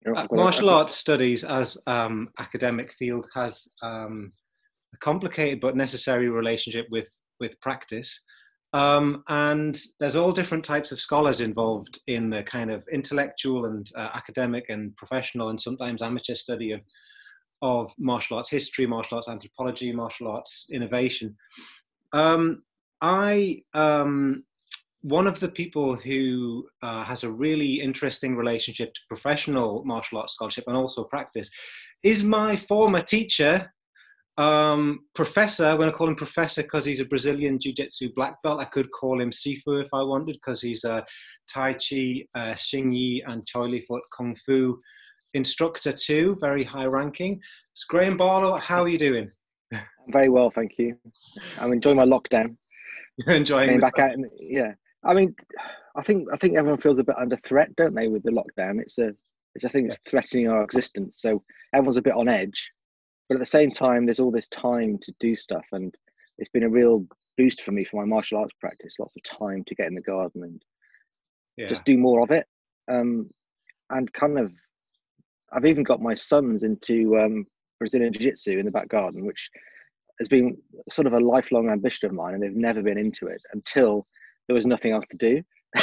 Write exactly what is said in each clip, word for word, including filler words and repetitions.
You know, Uh, I've got a, I've martial got, arts studies as um, academic field has um, a complicated but necessary relationship with with practice. Um, and there's all different types of scholars involved in the kind of intellectual and uh, academic and professional and sometimes amateur study of of martial arts history, martial arts anthropology, martial arts innovation. Um, I um, One of the people who uh, has a really interesting relationship to professional martial arts scholarship and also practice is my former teacher, um, professor. I'm going to call him professor because he's a Brazilian jiu-jitsu black belt. I could call him Sifu if I wanted because he's a Tai Chi, uh, Xing Yi, and Choi Li Fut Kung Fu instructor too, very high ranking. It's Graham Barlow. How are you doing? I'm very well, thank you. I'm enjoying my lockdown, You're enjoying getting this? back out. And yeah, I mean, I think I think everyone feels a bit under threat, don't they, with the lockdown? It's a it's a thing Yeah. that's threatening our existence. So everyone's a bit on edge, but at the same time, there's all this time to do stuff, and it's been a real boost for me for my martial arts practice. Lots of time to get in the garden and Yeah. just do more of it. Um, and kind of, I've even got my sons into um, Brazilian Jiu-Jitsu in the back garden, which has been sort of a lifelong ambition of mine, and they've never been into it until there was nothing else to do.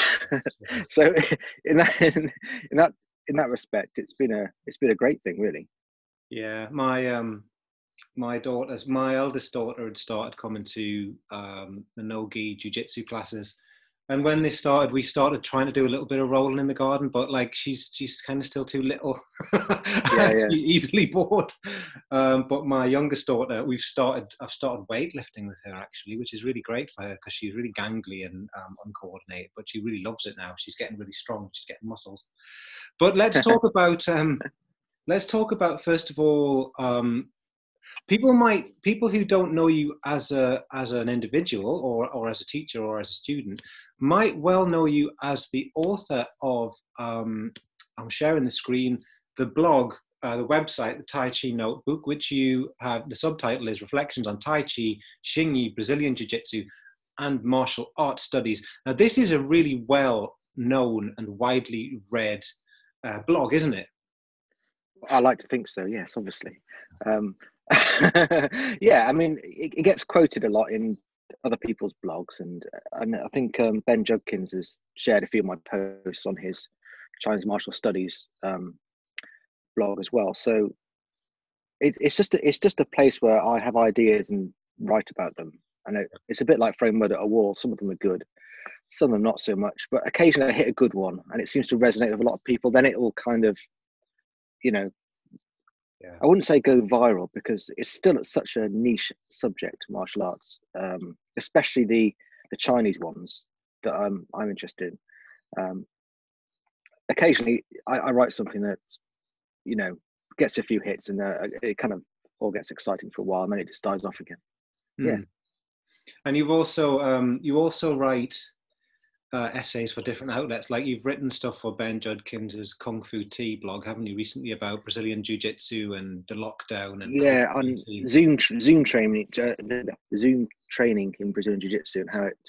So in that in, in that in that respect, it's been a it's been a great thing, really. Yeah, my um my daughters, my eldest daughter had started coming to um, the no-gi jiu-jitsu classes, and when they started, we started trying to do a little bit of rolling in the garden, but like she's she's kind of still too little. Yeah, yeah. She's easily bored. Um, but my youngest daughter, we've started. I've started weightlifting with her actually, which is really great for her because she's really gangly and um, uncoordinated, but she really loves it now. She's getting really strong. She's getting muscles. But let's talk about um, let's talk about first of all. Um, people might people who don't know you as a as an individual or or as a teacher or as a student might well know you as the author of um I'm sharing the screen, the blog, uh, the website, the Tai Chi Notebook, which you have, the subtitle is Reflections on Tai Chi, Xing Yi, Brazilian Jiu-Jitsu and Martial Arts Studies. Now this is a really well known and widely read uh, blog, isn't it? I like to think so. Yes, obviously. Um, yeah, I mean, it, it gets quoted a lot in other people's blogs, and and I think um, Ben Judkins has shared a few of my posts on his Chinese martial studies um, blog as well. So it's it's just a, it's just a place where I have ideas and write about them, and it, it's a bit like throwing mud at a wall. Some of them are good, some of them not so much, but occasionally I hit a good one, and it seems to resonate with a lot of people. Then it will kind of, you know, Yeah. I wouldn't say go viral because it's still at such a niche subject, martial arts, um, especially the the Chinese ones that I'm I'm interested in. Um, occasionally, I, I write something that, you know, gets a few hits, and uh, it kind of all gets exciting for a while, and then it just dies off again. Yeah. Mm. And you've also um, you also write uh, essays for different outlets. Like you've written stuff for Ben Judkins's Kung Fu Tea blog, haven't you, recently about Brazilian Jiu-Jitsu and the lockdown and Yeah, on COVID nineteen. Zoom Zoom training, uh, the Zoom training in Brazilian Jiu Jitsu, and how it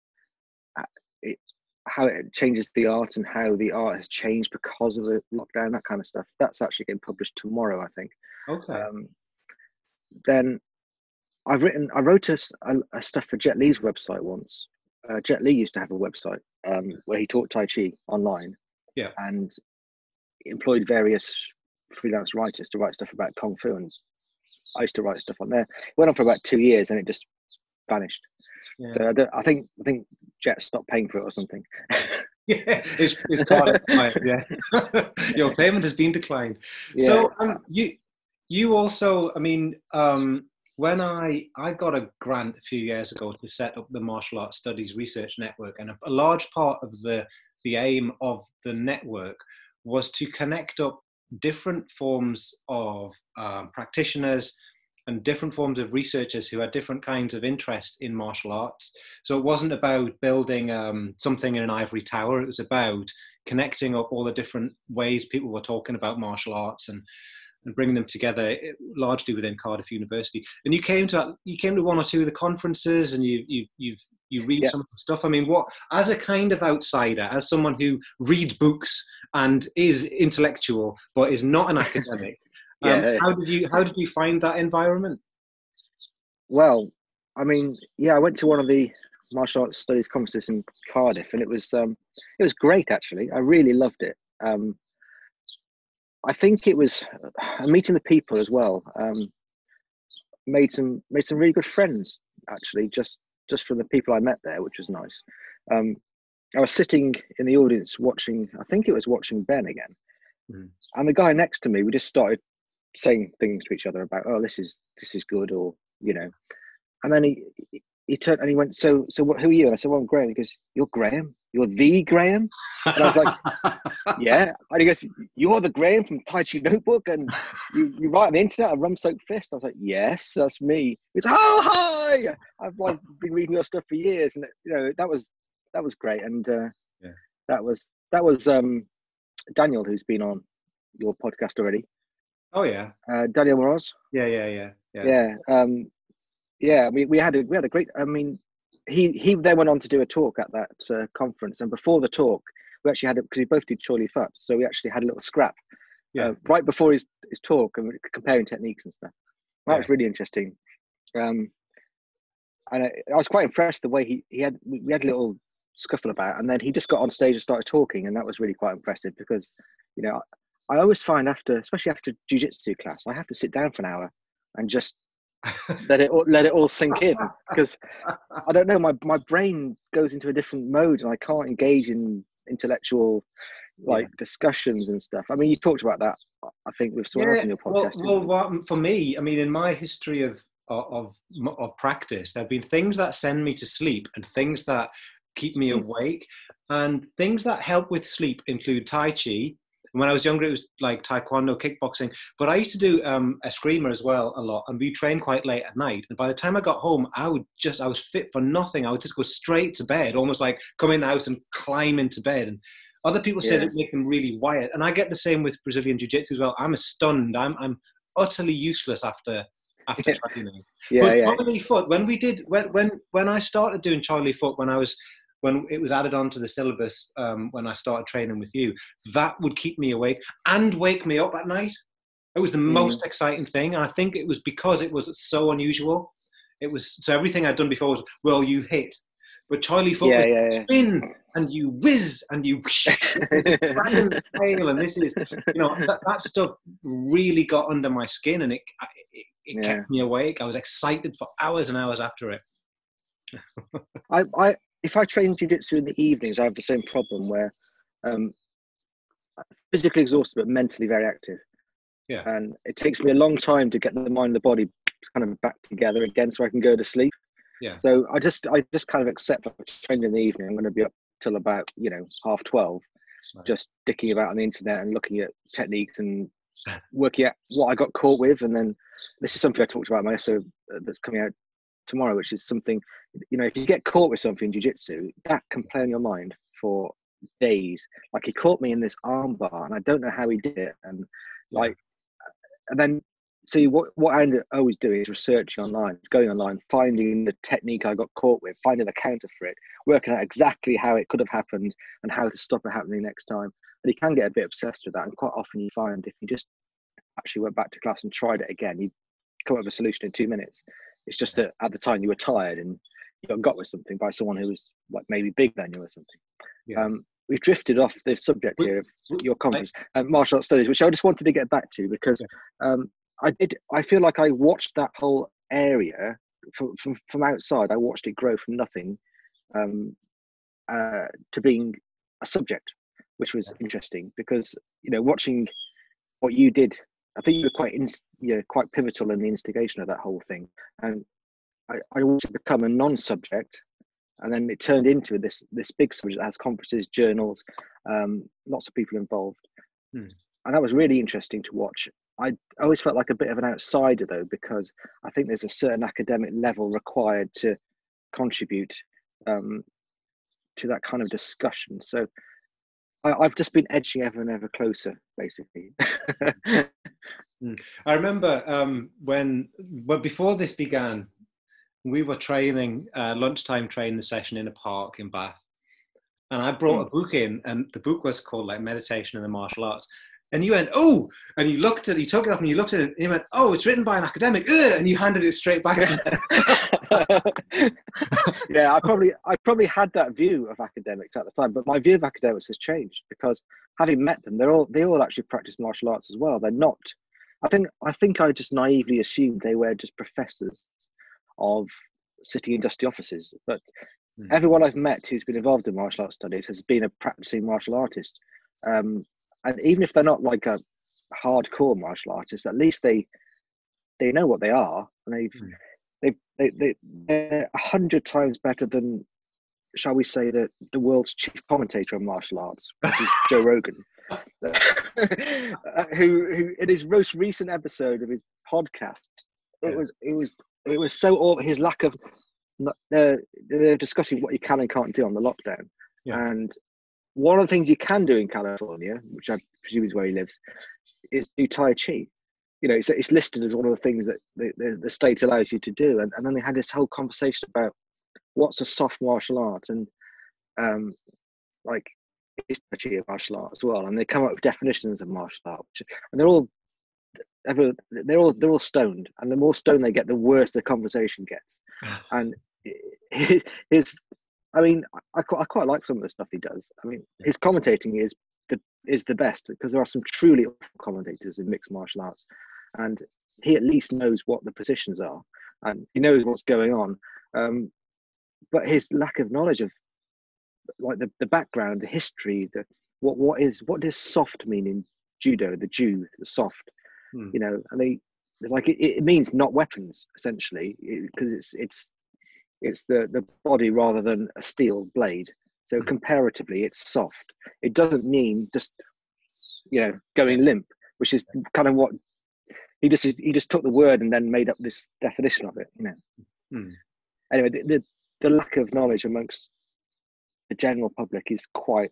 it how it changes the art and how the art has changed because of the lockdown, that kind of stuff. That's actually getting published tomorrow, I think. Okay. Um, then I've written, I wrote a, a, a stuff for Jet Li's website once. Uh, Jet Li used to have a website um, where he taught Tai Chi online Yeah. and employed various freelance writers to write stuff about Kung Fu. And I used to write stuff on there. It went on for about two years and it just vanished. Yeah. So I, don't, I think I think Jet stopped paying for it or something. Yeah, it's, it's card expired. Yeah, your payment has been declined. Yeah. So um, you you also, I mean, um, when I I got a grant a few years ago to set up the Martial Arts Studies Research Network, and a, a large part of the the aim of the network was to connect up different forms of um, practitioners and different forms of researchers who had different kinds of interest in martial arts. So it wasn't about building um, something in an ivory tower. It was about connecting up all the different ways people were talking about martial arts and, and bringing them together, largely within Cardiff University. And you came to you came to one or two of the conferences, and you, you, you've you read Yeah. some of the stuff. I mean, what, as a kind of outsider, as someone who reads books and is intellectual but is not an academic, um, Yeah. how did you how did you find that environment? Well, I mean, yeah, I went to one of the martial arts studies conferences in Cardiff, and it was um, it was great actually. I really loved it. Um, I think it was uh, meeting the people as well. Um, made some made some really good friends actually, just just from the people I met there, which was nice. Um, I was sitting in the audience watching. I think it was watching Ben again, Mm. and the guy next to me. We just started saying things to each other about, oh, this is this is good, or you know. And then he he turned and he went, so so what? Who are you? And I said, well, I'm Graham. He goes, you're Graham? You're the Graham? And I was like, yeah. And he goes, you're the Graham from Tai Chi Notebook, and you, you write on the internet a rum soaked fist. I was like, yes, that's me. He's, oh hi! I've like been reading your stuff for years, and you know that was that was great. And uh, Yeah. that was that was um, Daniel, who's been on your podcast already. Oh yeah. Uh, Daniel Moroz. Yeah, yeah, yeah, yeah. Yeah. Um, yeah, we, we had a we had a great. I mean, he he then went on to do a talk at that uh, conference, and before the talk, we actually had it because we both did Choi Li Fut, so we actually had a little scrap Yeah. uh, right before his his talk, and we were comparing techniques and stuff. That Yeah. was really interesting. Um, and I, I was quite impressed the way he he had we we had a little scuffle about, and then he just got on stage and started talking, and that was really quite impressive because you know I, I always find after, especially after jiu-jitsu class, I have to sit down for an hour and just let it all, let it all sink in, because I don't know, my my brain goes into a different mode and I can't engage in intellectual like Yeah. discussions and stuff. I mean, you talked about that, I think, with someone else on your Well, podcast. well, what, for me, I mean, in my history of, of of practice, there have been things that send me to sleep and things that keep me Mm. awake, and things that help with sleep include Tai Chi. When I was younger, it was like Taekwondo, kickboxing. But I used to do um, eskrima as well a lot, and we trained quite late at night. And by the time I got home, I would just, I was fit for nothing. I would just go straight to bed, almost like come in the house and climb into bed. And other people said Yeah. it make them really wired. And I get the same with Brazilian Jiu-Jitsu as well. I'm stunned. I'm I'm utterly useless after after Yeah. training. Yeah, But yeah. Choi Li Fut, when we did, when when when I started doing Choi Li Fut, when I was when it was added onto the syllabus, um, when I started training with you, that would keep me awake and wake me up at night. It was the Mm. most exciting thing. And I think it was because it was so unusual. It was, so everything I'd done before was, well, you hit. But Choi Li Fut Yeah, was yeah, yeah. spin and you whiz and you there's a dragon tail, and this is, you know, that, that stuff really got under my skin, and it it, it Yeah. kept me awake. I was excited for hours and hours after it. I, I, if I train jiu-jitsu in the evenings, I have the same problem where um, physically exhausted but mentally very active. Yeah. And it takes me a long time to get the mind and the body kind of back together again so I can go to sleep. Yeah. So I just I just kind of accept, like, trained in the evening, I'm going to be up till about, you know, half twelve, Right. just dicking about on the internet and looking at techniques and working out what I got caught with. And then this is something I talked about in my essay that's coming out tomorrow, which is something, you know, if you get caught with something in jiu-jitsu, that can play on your mind for days. Like, he caught me in this arm bar and I don't know how he did it. And like, yeah. and then see what, what I ended up always doing is researching online, going online, finding the technique I got caught with, finding the counter for it, working out exactly how it could have happened and how to stop it happening next time. And you can get a bit obsessed with that. And quite often you find if you just actually went back to class and tried it again, you come up with a solution in two minutes. It's just that at the time you were tired and you got got with something by someone who was like maybe bigger than you or something. Yeah. Um, we've drifted off the subject here of your conference and uh, martial arts studies, which I just wanted to get back to because um, I did. I feel like I watched that whole area from from, from outside. I watched it grow from nothing um, uh, to being a subject, which was interesting because, you know, watching what you did, I think you were quite, in, yeah, quite pivotal in the instigation of that whole thing. And I, I wanted to become a non-subject, and then it turned into this this big subject that has conferences, journals, um, lots of people involved. Hmm. And that was really interesting to watch. I always felt like a bit of an outsider though, because I think there's a certain academic level required to contribute um, to that kind of discussion. So I, I've just been edging ever and ever closer, basically. I remember um, when, but before this began, we were training, uh, lunchtime training session in a park in Bath. And I brought a book in, and the book was called like Meditation in the Martial Arts. And you went, oh, and you looked at it, you took it off and you looked at it, and you went, oh, it's written by an academic, ugh, and you handed it straight back to me. Yeah, I probably, I probably had that view of academics at the time, but my view of academics has changed because having met them, they're all, they all actually practice martial arts as well. They're not, I think, I think I just naively assumed they were just professors of sitting in dusty offices, but mm. everyone I've met who's been involved in martial arts studies has been a practicing martial artist. Um, and even if they're not like a hardcore martial artist, at least they they know what they are, and they've mm. they've they, they they're a hundred times better than, shall we say, the the world's chief commentator on martial arts, which is Joe Rogan, who who in his most recent episode of his podcast, it yeah. was it was it was so awful, his lack of they're, they're discussing what you can and can't do on the lockdown, yeah. and one of the things you can do in California, which I presume is where he lives, is do Tai Chi. You know, it's, it's listed as one of the things that the, the, the state allows you to do. And, and then they had this whole conversation about what's a soft martial art, and um, like, is Tai Chi a martial art as well? And they come up with definitions of martial art, which, and they're all ever they're all they're all stoned. And the more stoned they get, the worse the conversation gets. And his, his I mean, I quite, I quite like some of the stuff he does. I mean, his commentating is the is the best because there are some truly awful commentators in mixed martial arts, and he at least knows what the positions are and he knows what's going on. Um, but his lack of knowledge of like the, the background, the history, the what what is what does soft mean in judo? The Jew, the soft, hmm. you know, and they like it, it means not weapons essentially because it, it's it's. It's the, the body rather than a steel blade. So comparatively, it's soft. It doesn't mean just, you know, going limp, which is kind of what he just he just took the word and then made up this definition of it. You know. Hmm. Anyway, the, the the lack of knowledge amongst the general public is quite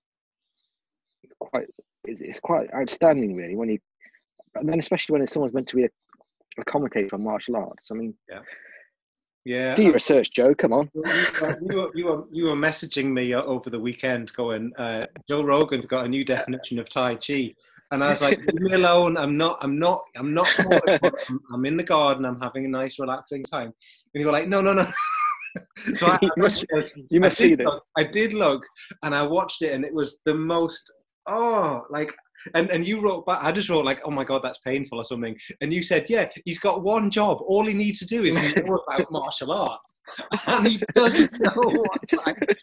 quite it's, it's quite outstanding, really. When you and then especially when someone's meant to be a, a commentator on martial arts. I mean. Yeah. Yeah. Do your research, Joe. Come on. You were, you were, you were messaging me over the weekend going, uh, Joe Rogan's got a new definition of Tai Chi. And I was like, leave me alone. I'm not, I'm not, I'm not, I'm, I'm in the garden. I'm having a nice, relaxing time. And you were like, no, no, no. So I, you must, I, you must I see this. Look, I did look and I watched it and it was the most, oh, like, And and you wrote back, I just wrote like, oh my God, that's painful or something. And you said, yeah, he's got one job. All he needs to do is know about martial arts. And he doesn't know what like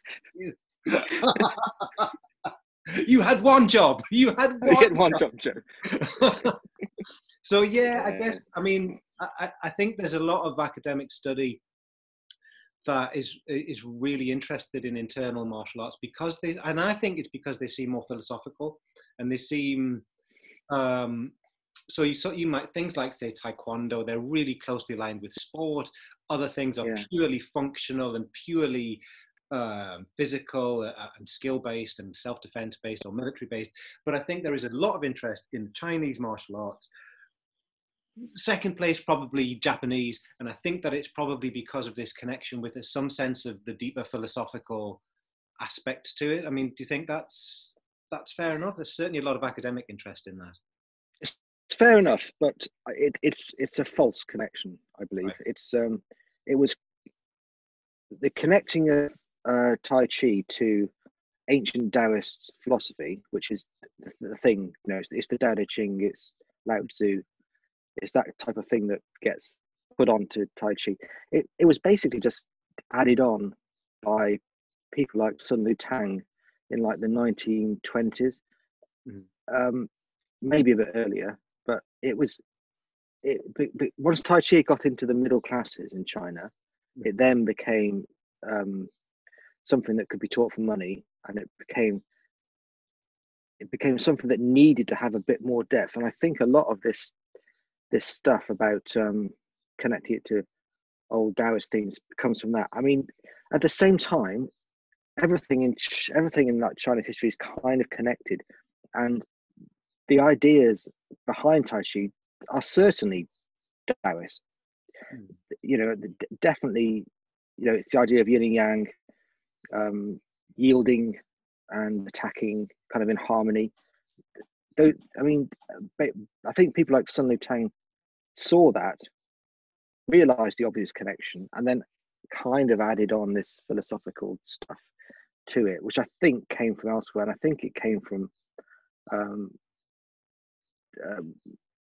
You had one job. You had one, had one job, job Joe. So yeah, I guess, I mean, I, I think there's a lot of academic study that is is really interested in internal martial arts because they, and I think it's because they seem more philosophical and they seem, um, so you so you might, things like say Taekwondo, they're really closely aligned with sport. Other things are yeah. purely functional and purely um, physical uh, and skill-based and self-defense based or military-based. But I think there is a lot of interest in Chinese martial arts. Second place, probably Japanese. And I think that it's probably because of this connection with some sense of the deeper philosophical aspects to it. I mean, do you think that's that's fair enough? There's certainly a lot of academic interest in that. It's fair enough, but it, it's it's a false connection, I believe. Right. It's um, it was the connecting of uh, Tai Chi to ancient Taoist philosophy, which is the, the thing. You know, it's, it's the Tao Te Ching, it's Lao Tzu. It's that type of thing that gets put onto Tai Chi. It it was basically just added on by people like Sun Lutang in like the nineteen twenties, mm-hmm. um, maybe a bit earlier. But it was it. But, but once Tai Chi got into the middle classes in China, mm-hmm. it then became um, something that could be taught for money, and it became it became something that needed to have a bit more depth. And I think a lot of this. This stuff about um, connecting it to old Taoist things comes from that. I mean, at the same time, everything in everything in like Chinese history is kind of connected, and the ideas behind Tai Chi are certainly Taoist. Mm. You know, definitely you know, it's the idea of yin and yang, um, yielding and attacking, kind of in harmony. Though, I mean, I think people like Sun Lutang saw that, realized the obvious connection, and then kind of added on this philosophical stuff to it, which I think came from elsewhere, and I think it came from um, um,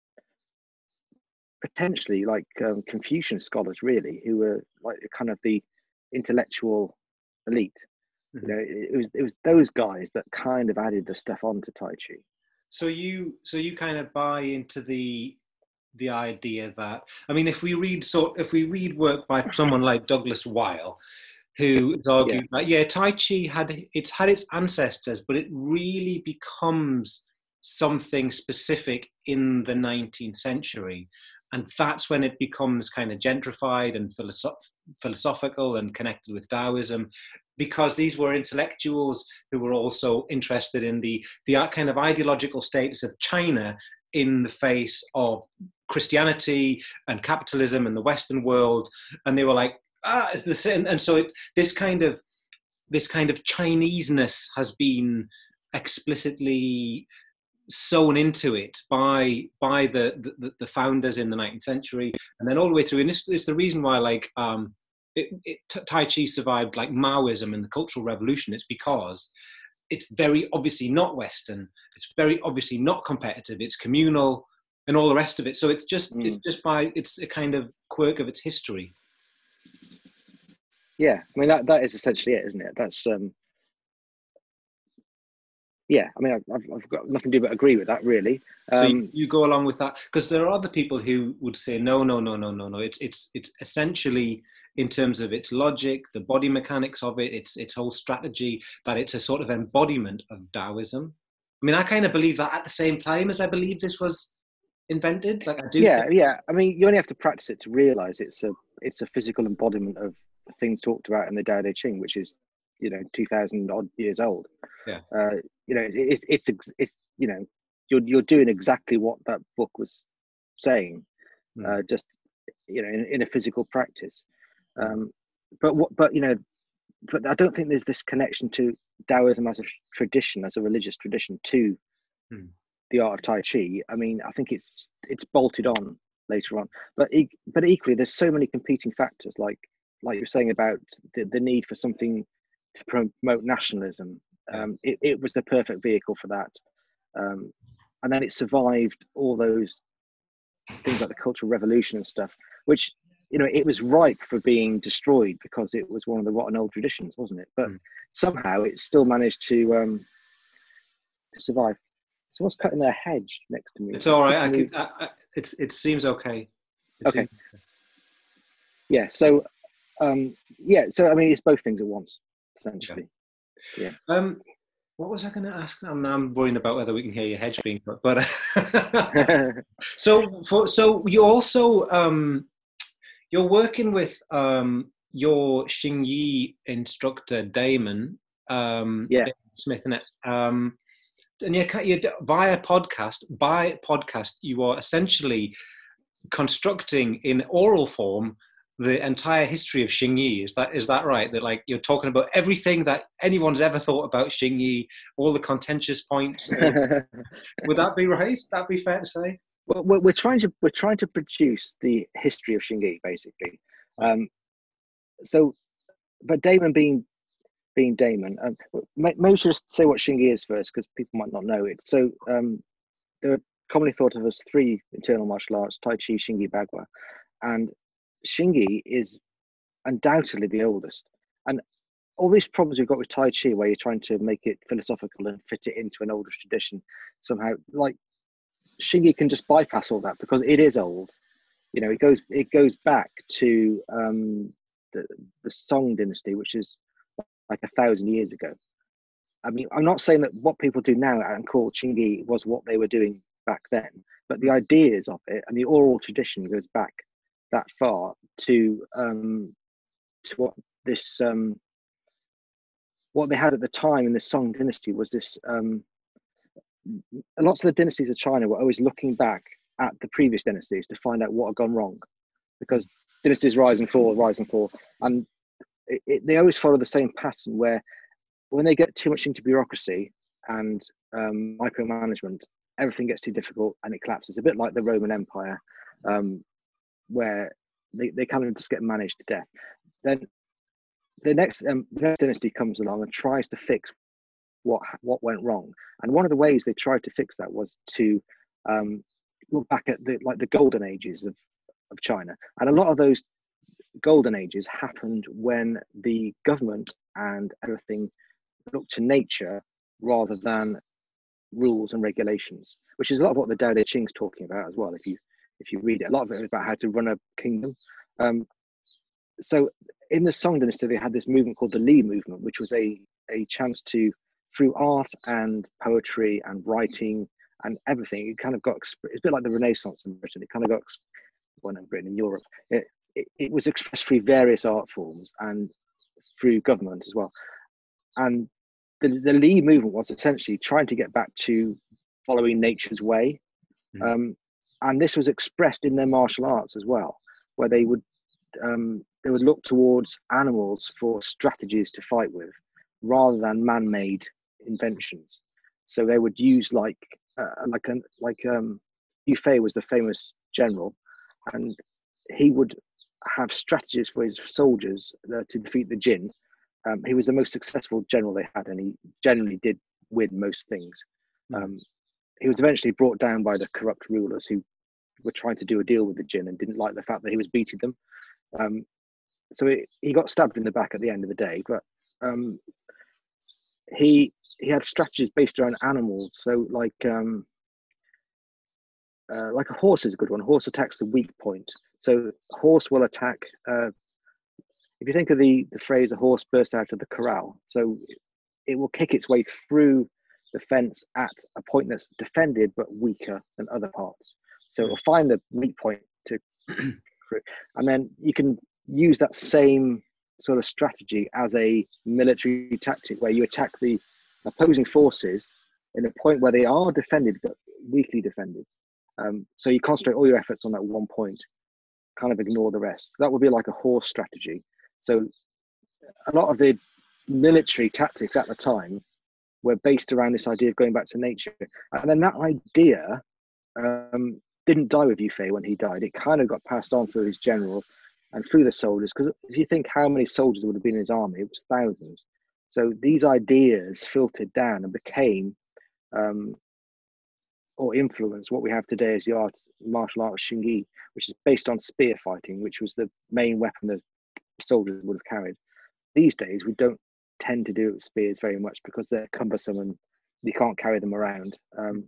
potentially like um, Confucian scholars, really, who were like kind of the intellectual elite. Mm-hmm. You know, it, it was it was those guys that kind of added the stuff onto Tai Chi. So you so you kind of buy into the the idea that, I mean, if we read sort if we read work by someone like Douglas Weil, who has argued yeah. that yeah, Tai Chi had it's had its ancestors, but it really becomes something specific in the nineteenth century, and that's when it becomes kind of gentrified and philosoph- philosophical and connected with Taoism, because these were intellectuals who were also interested in the the kind of ideological status of China in the face of Christianity and capitalism and the Western world, and they were like, ah, it's the same. And so it, this kind of this kind of Chineseness has been explicitly sewn into it by by the the, the founders in the nineteenth century, and then all the way through. And this is the reason why, like, um, it, it, Tai Chi survived like Maoism and the Cultural Revolution. It's because it's very obviously not Western. It's very obviously not competitive. It's communal and all the rest of it. So it's just mm. it's just by it's a kind of quirk of its history. Yeah, I mean that that is essentially it, isn't it? That's um. Yeah, I mean, I've, I've got nothing to do but agree with that, really. Um, so you, you go along with that, because there are other people who would say, no, no, no, no, no, no. It's it's it's essentially, in terms of its logic, the body mechanics of it, its its whole strategy, that it's a sort of embodiment of Taoism. I mean, I kind of believe that at the same time as I believe this was invented. Like I do. Yeah, think yeah. I mean, you only have to practice it to realize it's a it's a physical embodiment of the things talked about in the Tao Te Ching, which is, you know, two thousand odd years old. Yeah. Uh, you know, it's it's it's you know, you're you're doing exactly what that book was saying, mm. uh, just you know, in, in a physical practice. Um, but what, but you know, but I don't think there's this connection to Taoism as a tradition, as a religious tradition, to mm. the art of Tai Chi. I mean, I think it's it's bolted on later on. But but equally, there's so many competing factors, like like you're saying about the, the need for something to promote nationalism. Um, it, it was the perfect vehicle for that. Um, and then it survived all those things like the Cultural Revolution and stuff, which, you know, it was ripe for being destroyed because it was one of the rotten old traditions, wasn't it? But mm. somehow it still managed to um, to survive. Someone's cutting their hedge next to me. It's all right. I could, I, I, it's, it seems okay. It okay. Seems okay. Yeah. So, um, yeah. So, I mean, it's both things at once, essentially. Yeah. yeah. Um, what was I going to ask? I'm, I'm worrying about whether we can hear your hedge being cut. But so, for, so you also um, you're working with um, your Xingyi instructor Damon. Um, yeah. Damon Smith, isn't it? Um, and you you via podcast by podcast you are essentially constructing in oral form the entire history of Xingyi. Is that is that right? That like you're talking about everything that anyone's ever thought about Xingyi, all the contentious points. Would that be right? That'd be fair to say. Well, we're, we're trying to we're trying to produce the history of Xingyi, basically. Um, so, but Damon being being Damon, um, maybe we should just say what Xingyi is first, because people might not know it. So, um, there are commonly thought of as three internal martial arts: Tai Chi, Xingyi, Bagua, and Xingyi is undoubtedly the oldest. And all these problems we've got with Tai Chi, where you're trying to make it philosophical and fit it into an older tradition somehow, like Xingyi can just bypass all that because it is old. You know, it goes it goes back to um, the the Song dynasty, which is like a thousand years ago. I mean, I'm not saying that what people do now and call Xingyi was what they were doing back then, but the ideas of it and the oral tradition goes back that far to um, to what this um, what they had at the time in the Song dynasty was this. Um, lots of the dynasties of China were always looking back at the previous dynasties to find out what had gone wrong, because dynasties rise and fall, rise and fall, and it, it, they always follow the same pattern where when they get too much into bureaucracy and um, micromanagement, everything gets too difficult and it collapses. A bit like the Roman Empire, um, where they, they kind of just get managed to death. Then the next, um, the next dynasty comes along and tries to fix what what went wrong. And one of the ways they tried to fix that was to um, look back at the like the golden ages of, of China. And a lot of those golden ages happened when the government and everything looked to nature rather than rules and regulations, which is a lot of what the Tao Te Ching's talking about as well. If you if you read it, a lot of it is about how to run a kingdom. Um, so in the Song Dynasty, they had this movement called the Li movement, which was a a chance to, through art and poetry and writing and everything, it kind of got, it's a bit like the Renaissance in Britain. It kind of got, well, in Britain, in Europe, it, it, it was expressed through various art forms and through government as well. And the, the Li movement was essentially trying to get back to following nature's way. Mm. Um, and this was expressed in their martial arts as well, where they would um, they would look towards animals for strategies to fight with, rather than man-made inventions. So they would use like uh, like an like um, Yu Fei was the famous general, and he would have strategies for his soldiers uh, to defeat the Jin. Um, he was the most successful general they had, and he generally did win most things. Um, he was eventually brought down by the corrupt rulers who were trying to do a deal with the Jin and didn't like the fact that he was beating them. Um, so it, he got stabbed in the back at the end of the day, but um, he he had strategies based around animals. So like um, uh, like a horse is a good one. A horse attacks the weak point. So a horse will attack. Uh, if you think of the the phrase "a horse burst out of the corral," so it will kick its way through the fence at a point that's defended but weaker than other parts. So it will find the weak point to, and then you can use that same sort of strategy as a military tactic, where you attack the opposing forces in a point where they are defended but weakly defended. Um, so you concentrate all your efforts on that one point, kind of ignore the rest. That would be like a horse strategy. So a lot of the military tactics at the time were based around this idea of going back to nature. And then that idea um, didn't die with Yu Fei when he died. It kind of got passed on through his general and through the soldiers, because if you think how many soldiers would have been in his army, it was thousands. So these ideas filtered down and became um, or influenced what we have today as the art, martial art of Xingyi, which is based on spear fighting, which was the main weapon that soldiers would have carried. These days, we don't tend to do it with spears very much because they're cumbersome and you can't carry them around. Um,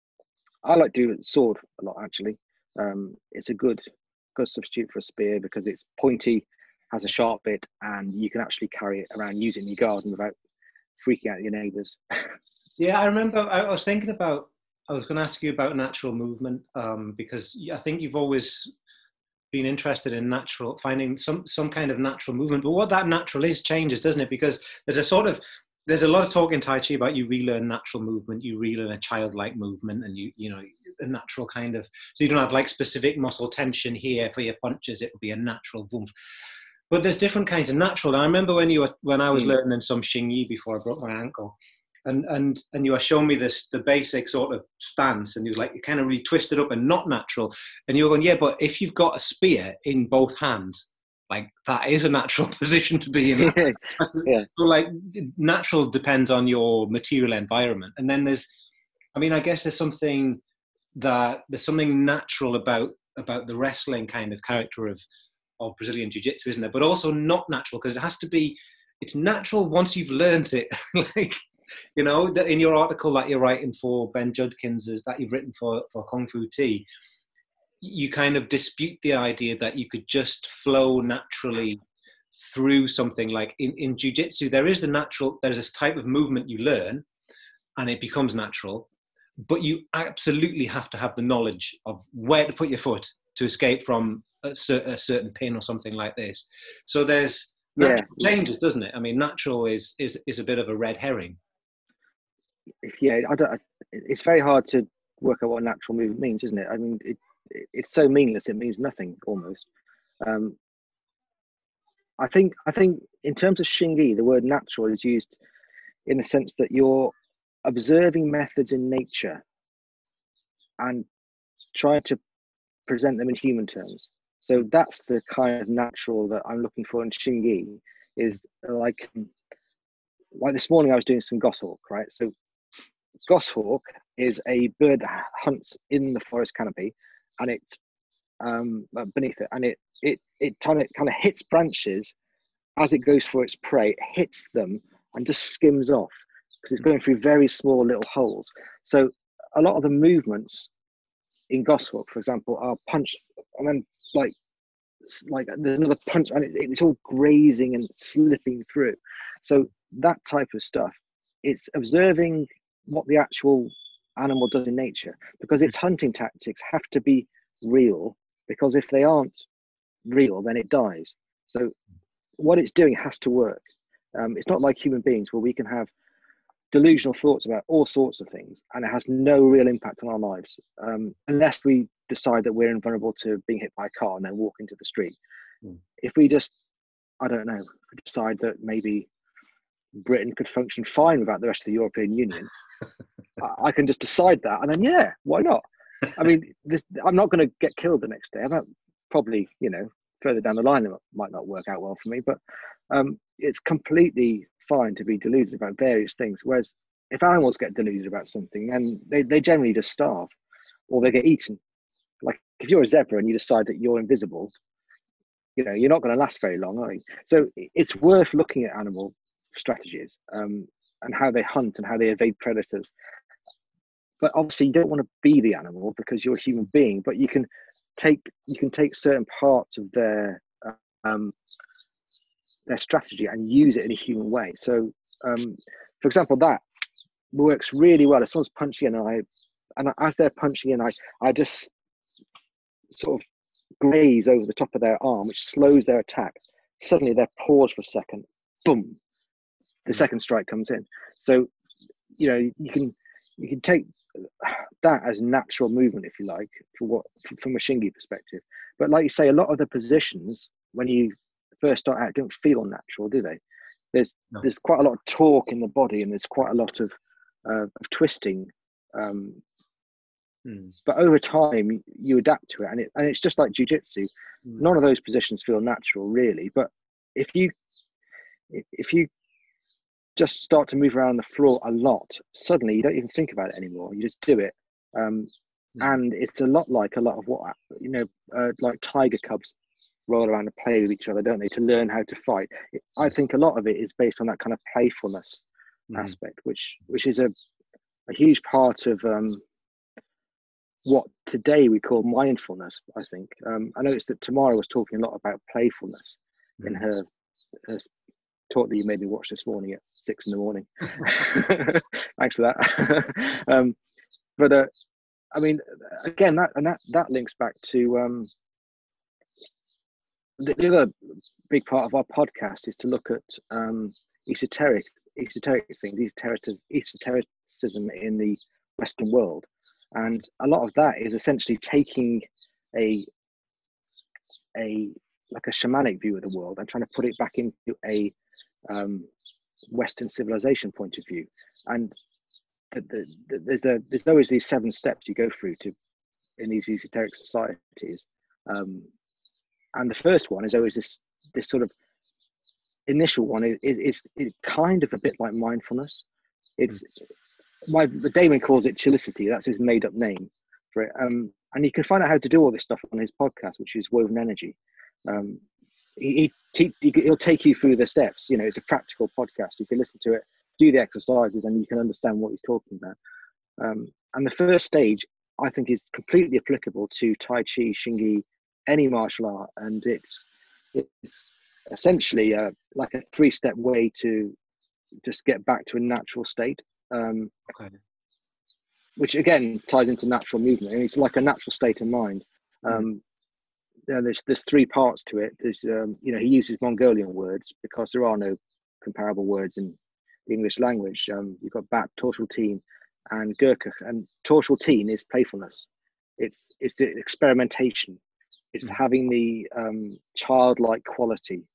I like to do it with sword a lot, actually. Um, it's a good, good substitute for a spear because it's pointy, has a sharp bit, and you can actually carry it around using your garden without freaking out your neighbours. Yeah, I remember I was thinking about, I was going to ask you about natural movement um, because I think you've always been interested in natural, finding some, some kind of natural movement. But what that natural is changes, doesn't it? Because there's a sort of, there's a lot of talk in Tai Chi about you relearn natural movement, you relearn a childlike movement, and you, you know, a natural kind of, so you don't have like specific muscle tension here for your punches, it will be a natural woof. But there's different kinds of natural. And I remember when you were, when I was mm. learning some Xingyi before I broke my ankle, and and and you were showing me this, the basic sort of stance, and you was like, you kind of really twisted up and not natural. And you were going, yeah, but if you've got a spear in both hands, like that is a natural position to be in. Yeah. So like natural depends on your material environment. And then there's, I mean, I guess there's something that there's something natural about about the wrestling kind of character of of Brazilian Jiu-Jitsu, isn't there? But also not natural, because it has to be, it's natural once you've learned it. Like, you know, in your article that you're writing for Ben Judkins, that you've written for, for Kung Fu Tea, you kind of dispute the idea that you could just flow naturally through something. Like in, in Jiu-Jitsu, there is the natural, there's this type of movement you learn and it becomes natural, but you absolutely have to have the knowledge of where to put your foot to escape from a, cer- a certain pin or something like this. So there's natural yeah. changes, doesn't it? I mean, natural is, is, is a bit of a red herring. Yeah, I don't, it's very hard to work out what natural movement means, isn't it? I mean, it, it it's so meaningless, it means nothing almost. Um, I think I think in terms of Xingyi, the word natural is used in the sense that you're observing methods in nature and trying to present them in human terms. So that's the kind of natural that I'm looking for in Xingyi. Is like like this morning I was doing some goshawk, right? So goshawk is a bird that hunts in the forest canopy, and it um, beneath it, and it it it kind of kind of hits branches as it goes for its prey. It hits them and just skims off because it's going through very small little holes. So a lot of the movements in goshawk, for example, are punch, and then like like there's another punch, and it, it's all grazing and slipping through. So that type of stuff, it's observing what the actual animal does in nature, because its hunting tactics have to be real, because if they aren't real, then it dies. So what it's doing has to work. Um, it's not like human beings where we can have delusional thoughts about all sorts of things and it has no real impact on our lives, um, unless we decide that we're invulnerable to being hit by a car and then walk into the street. Mm. If we just, I don't know, decide that maybe Britain could function fine without the rest of the European Union, I, I can just decide that, and then yeah, why not? I mean, this, I'm not going to get killed the next day. I'm not, probably, you know, further down the line it might not work out well for me, but um, it's completely fine to be deluded about various things. Whereas if animals get deluded about something, then they, they generally just starve or they get eaten. Like if you're a zebra and you decide that you're invisible, you know, you're not going to last very long, are you? So it's worth looking at animal strategies um, and how they hunt and how they evade predators. But obviously you don't want to be the animal because you're a human being, but you can take you can take certain parts of their um, their strategy and use it in a human way. So um, for example, that works really well. If someone's punching in and I and as they're punching in, I I just sort of graze over the top of their arm, which slows their attack. Suddenly they're paused for a second, boom, the second strike comes in. So you know, you can you can take that as natural movement, if you like, for what from a Xingyi perspective. But like you say, a lot of the positions when you first start out don't feel natural, do they? There's no. there's quite a lot of torque in the body, and there's quite a lot of uh, of twisting. Um, hmm. But over time, you adapt to it, and it and it's just like jiu-jitsu. Hmm. None of those positions feel natural, really. But if you if you just start to move around the floor a lot, suddenly you don't even think about it anymore. You just do it. Um, mm. And it's a lot like a lot of what, you know, uh, like tiger cubs roll around and play with each other, don't they, to learn how to fight. It, I think a lot of it is based on that kind of playfulness mm. aspect, which which is a, a huge part of um, what today we call mindfulness, I think. Um, I noticed that Tamara was talking a lot about playfulness mm. in her, her talk that you made me watch this morning at six in the morning. Thanks for that. um, but uh, I mean, again, that and that that links back to um, the, the other big part of our podcast is to look at um, esoteric esoteric things, esotericism, esotericism in the Western world, and a lot of that is essentially taking a a like a shamanic view of the world and trying to put it back into a um, Western civilization point of view. And the, the, the, there's a there's always these seven steps you go through to in these esoteric societies, um, and the first one is always this this sort of initial one is is, is kind of a bit like mindfulness. It's my Damon calls it chillicity. That's his made up name for it. Um, and you can find out how to do all this stuff on his podcast, which is Woven Energy. Um, he, he, he'll take you through the steps. You know, it's a practical podcast. You can listen to it, do the exercises, and you can understand what he's talking about. Um, and the first stage, I think, is completely applicable to Tai Chi, Xingyi, any martial art. And it's it's essentially a, like a three-step way to just get back to a natural state. Um, okay. Which again ties into natural movement. And it's like a natural state of mind. Um, Yeah, there's there's three parts to it. There's um, you know, he uses Mongolian words because there are no comparable words in the English language. Um, you've got Bat, Tortial Teen, and Gurkha. And Tortial Teen is playfulness. It's it's the experimentation. It's mm. having the um, childlike quality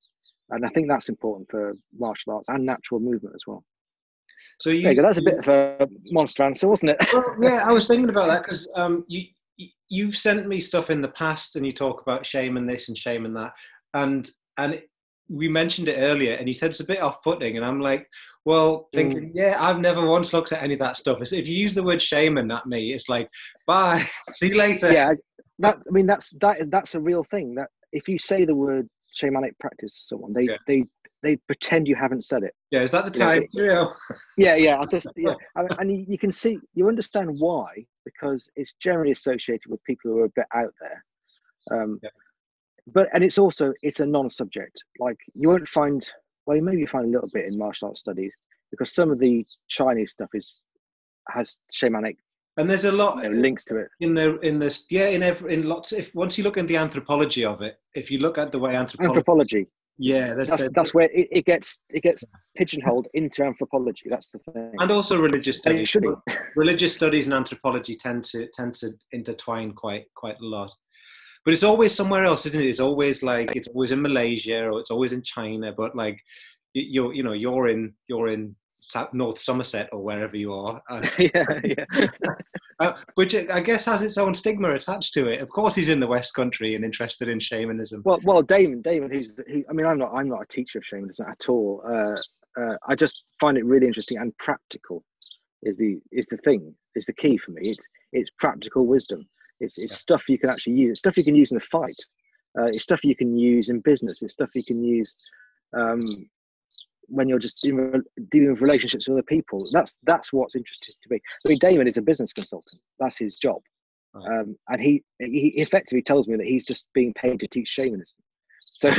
And I think that's important for martial arts and natural movement as well. So you, there you go. That's a you, bit of a monster answer, wasn't it? well, yeah, I was thinking about that because um, you you've sent me stuff in the past, and you talk about shame and this and shame and that, and and it, we mentioned it earlier, and you said it's a bit off-putting, and I'm like, well, thinking, mm. yeah, I've never once looked at any of that stuff. If you use the word shaman at me, it's like, bye, see you later. Yeah, that I mean that's that that's a real thing. That if you say the word shamanic practice to someone, they yeah. they they pretend you haven't said it. Yeah, is that the time? You know, it, yeah, yeah. I just yeah, and you, you can see, you understand why, because it's generally associated with people who are a bit out there. Um, yeah. But and it's also it's a non-subject. Like you won't find, well, you maybe find a little bit in martial arts studies, because some of the Chinese stuff is has shamanic. And there's a lot you know, links to it in the in this yeah in every in lots. If once you look at the anthropology of it, if you look at the way anthropology, anthropology yeah, there's, that's there's, that's where it, it gets it gets pigeonholed into anthropology. That's the thing. And also religious studies. Religious studies and anthropology tend to tend to intertwine quite quite a lot. But it's always somewhere else, isn't it? It's always like it's always in Malaysia or it's always in China. But like you're you know you're in you're in North Somerset or wherever you are. Uh, yeah, yeah. uh, which I guess has its own stigma attached to it. Of course, he's in the West Country and interested in shamanism. Well, well, Damon, Damon, who's he, I mean, I'm not, I'm not a teacher of shamanism at all. Uh, uh, I just find it really interesting and practical. Is the is the thing is the key for me. It's it's practical wisdom. It's it's yeah. stuff you can actually use. It's stuff you can use in a fight. Uh, it's stuff you can use in business. It's stuff you can use. Um, when you're just dealing, dealing with relationships with other people. That's that's what's interesting to me. I mean, Damon is a business consultant. That's his job. Right. Um, and he, he effectively tells me that he's just being paid to teach shamanism. So,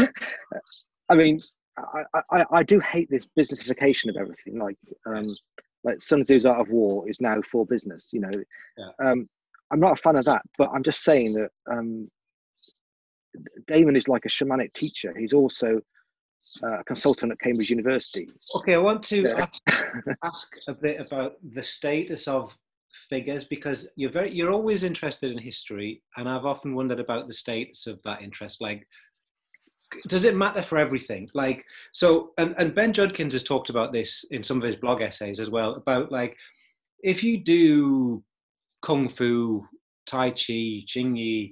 I mean, I, I, I do hate this businessification of everything. Like, um, like Sun Tzu's Art of War is now for business, you know. Yeah. Um, I'm not a fan of that, but I'm just saying that um, Damon is like a shamanic teacher. He's also Uh, a consultant at Cambridge University. Okay, I want to yeah. ask, ask a bit about the status of figures, because you're very you're always interested in history, and I've often wondered about the status of that interest. Like, does it matter for everything? Like, so, and, and Ben Judkins has talked about this in some of his blog essays as well, about like, if you do Kung Fu, Tai Chi, Jingyi,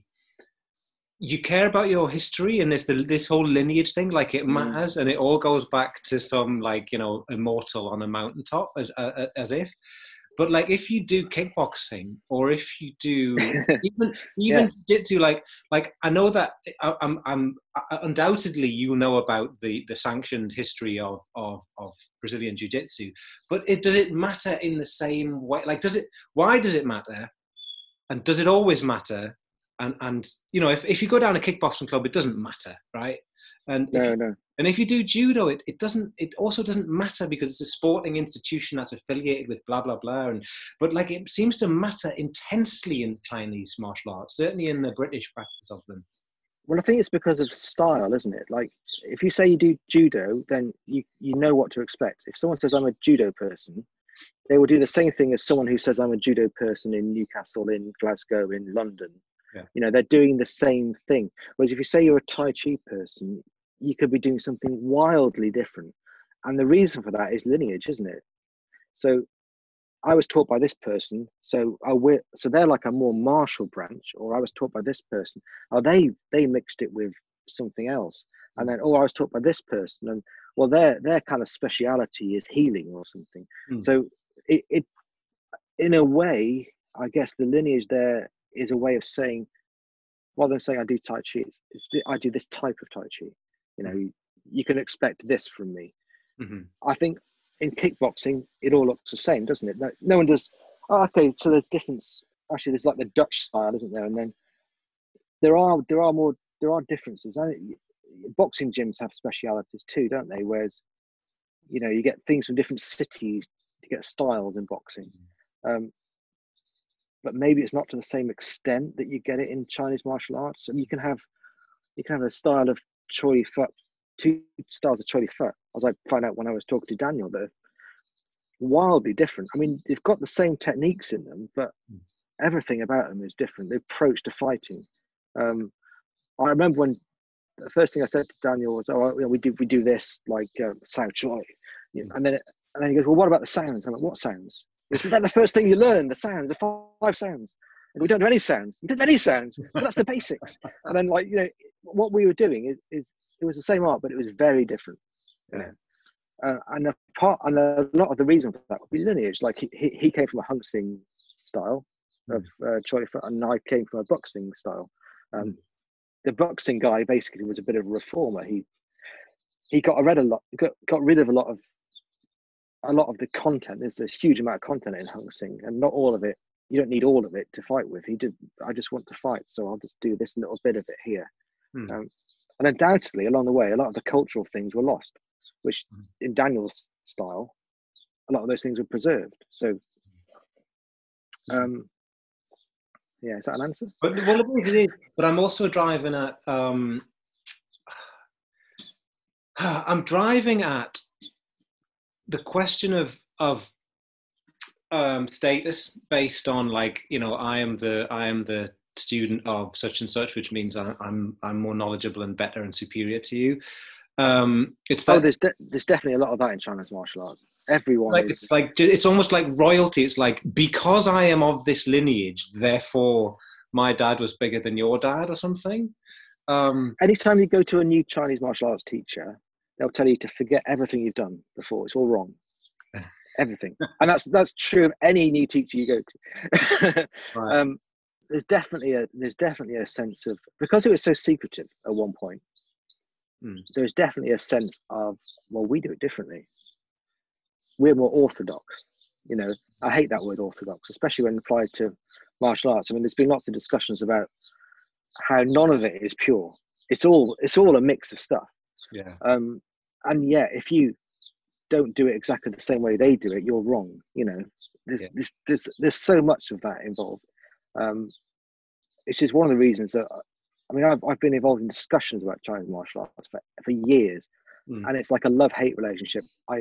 you care about your history and this the, this whole lineage thing, like it matters, mm. and it all goes back to some like you know immortal on a mountaintop as uh, as if. But like if you do kickboxing or if you do even even yeah. jiu-jitsu, like like I know that I, I'm I'm undoubtedly you know about the the sanctioned history of of of Brazilian jiu-jitsu, but it does it matter in the same way? Like does it? Why does it matter? And does it always matter? And, and you know, if, if you go down a kickboxing club, it doesn't matter, right? And no, if you, no. And if you do judo, it, it doesn't. It also doesn't matter because it's a sporting institution that's affiliated with blah blah blah. And but like it seems to matter intensely in Chinese martial arts, certainly in the British practice of them. Well, I think it's because of style, isn't it? Like if you say you do judo, then you you know what to expect. If someone says I'm a judo person, they will do the same thing as someone who says I'm a judo person in Newcastle, in Glasgow, in London. Yeah. You know, they're doing the same thing. Whereas if you say you're a Tai Chi person, you could be doing something wildly different. And the reason for that is lineage, isn't it? So I was taught by this person, so I will, so they're like a more martial branch, or I was taught by this person. Oh, they they mixed it with something else. And then, oh, I was taught by this person. And well, their their kind of speciality is healing or something. Mm. So it, it in a way, I guess the lineage there is a way of saying, rather than saying I do Tai Chi, it's, it's, I do this type of Tai Chi. You know, you, you can expect this from me. Mm-hmm. I think in kickboxing, it all looks the same, doesn't it? No, no one does, oh, okay, so there's difference. Actually, there's like the Dutch style, isn't there? And then there are there are more, there are differences. I, boxing gyms have specialities too, don't they? Whereas, you know, you get things from different cities, you get styles in boxing. Um, but maybe it's not to the same extent that you get it in Chinese martial arts. And you can have, you can have a style of Choi Fut, two styles of Choi Fut, as I found out when I was talking to Daniel, that are wildly different. I mean, they've got the same techniques in them, but everything about them is different. The approach to fighting. Um, I remember when the first thing I said to Daniel was, "Oh, you know, we do we do this like uh, sound choy," and then and then he goes, "Well, what about the sounds?" I'm like, "What sounds?" He goes, "Well, that's the first thing you learn, the sounds, the five sounds." And we don't do any sounds. We don't do any sounds. But that's the basics. And then, like, you know, what we were doing is, is it was the same art, but it was very different. You know, uh, and a part and a lot of the reason for that would be lineage. Like he he, he came from a Hung Sing style of uh, Choi, and I came from a boxing style. Um, mm. The boxing guy basically was a bit of a reformer. He he got rid of a lot, got, got rid of a lot of a lot of the content. There's a huge amount of content in Hung Sing, and not all of it. You don't need all of it to fight with. He did. I just want to fight, so I'll just do this little bit of it here. Mm. Um, and undoubtedly, along the way, a lot of the cultural things were lost, which mm. in Daniel's style, a lot of those things were preserved. So, um, yeah, is that an answer? But well, it is. But I'm also driving at. Um, I'm driving at the question of of. Um, status based on, like, you know, I am the I am the student of such and such, which means I'm I'm, I'm more knowledgeable and better and superior to you. Um, it's that. Oh, there's de- there's definitely a lot of that in Chinese martial arts. Everyone like is. It's like it's almost like royalty. It's like, because I am of this lineage, therefore my dad was bigger than your dad or something. Um, Anytime you go to a new Chinese martial arts teacher, they'll tell you to forget everything you've done before. It's all wrong. Everything. And that's that's true of any new teacher you go to. Right. um, there's definitely a there's definitely a sense of, because it was so secretive at one point, mm. there's definitely a sense of, well, we do it differently. We're more orthodox. You know, I hate that word orthodox, especially when applied to martial arts. I mean, there's been lots of discussions about how none of it is pure. It's all it's all a mix of stuff. Yeah. Um, and yeah, if you don't do it exactly the same way they do it, you're wrong. You know, there's yeah. there's, there's there's so much of that involved. Um, it's just one of the reasons that, I mean, I've I've been involved in discussions about Chinese martial arts for, for years, mm. and it's like a love-hate relationship. I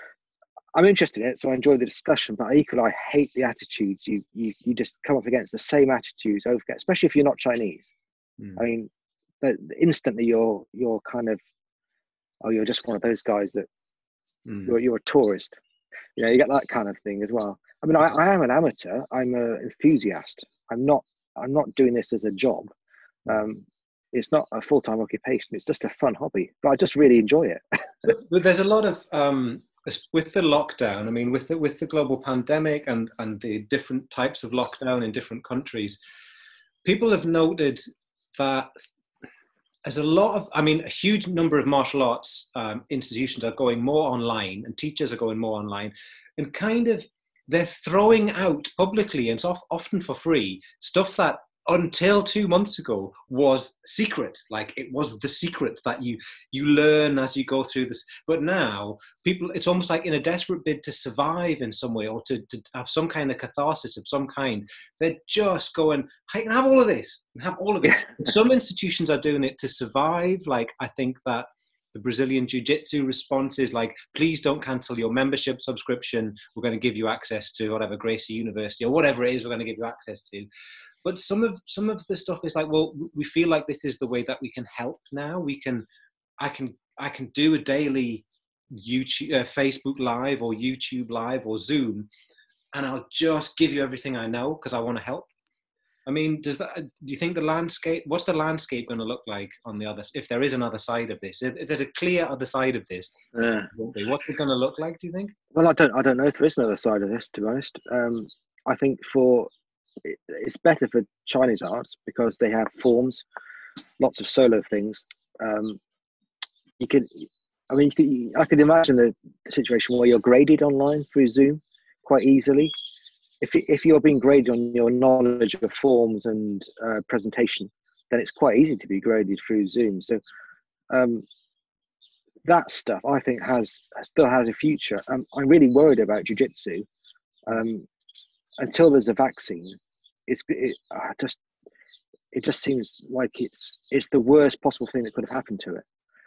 I'm interested in it, so I enjoy the discussion, but equally I hate the attitudes you you you just come up against, the same attitudes over again, especially if you're not Chinese. Mm. I mean, the, instantly you're you're kind of, oh, you're just one of those guys that. Mm. You're, you're a tourist, you know, you get that kind of thing as well. I mean, I, I am an amateur. I'm an enthusiast. I'm not. I'm not doing this as a job. Um, it's not a full-time occupation. It's just a fun hobby, but I just really enjoy it. but, but there's a lot of um, with the lockdown. I mean, with the with the global pandemic and and the different types of lockdown in different countries, people have noted that. There's a lot of, I mean, a huge number of martial arts um, institutions are going more online, and teachers are going more online, and kind of they're throwing out publicly, and it's often for free, stuff that until two months ago was secret. Like, it was the secret that you you learn as you go through this. But now people, it's almost like in a desperate bid to survive in some way, or to, to have some kind of catharsis of some kind, they're just going, I can have all of this and have all of it. Some institutions are doing it to survive. Like, I think that the Brazilian Jiu-Jitsu response is like, please don't cancel your membership subscription. We're going to give you access to whatever, Gracie University or whatever it is we're going to give you access to. But some of some of the stuff is like, well, we feel like this is the way that we can help now. We can, I can, I can do a daily YouTube, uh, Facebook Live or YouTube Live or Zoom, and I'll just give you everything I know because I want to help. I mean, does that? Do you think the landscape? What's the landscape going to look like on the other? If there is another side of this, if, if there's a clear other side of this, yeah. what's it going to look like? Do you think? Well, I don't. I don't know if there is another side of this. To be honest, um, I think for it's better for Chinese arts because they have forms, lots of solo things. Um, you could, I mean, you could, I could imagine the, the situation where you're graded online through Zoom quite easily. If if you're being graded on your knowledge of forms and uh, presentation, then it's quite easy to be graded through Zoom. So um, that stuff I think has still has a future. Um, I'm really worried about jiu-jitsu. Um, until there's a vaccine, it's it, uh, just it just seems like it's it's the worst possible thing that could have happened to it.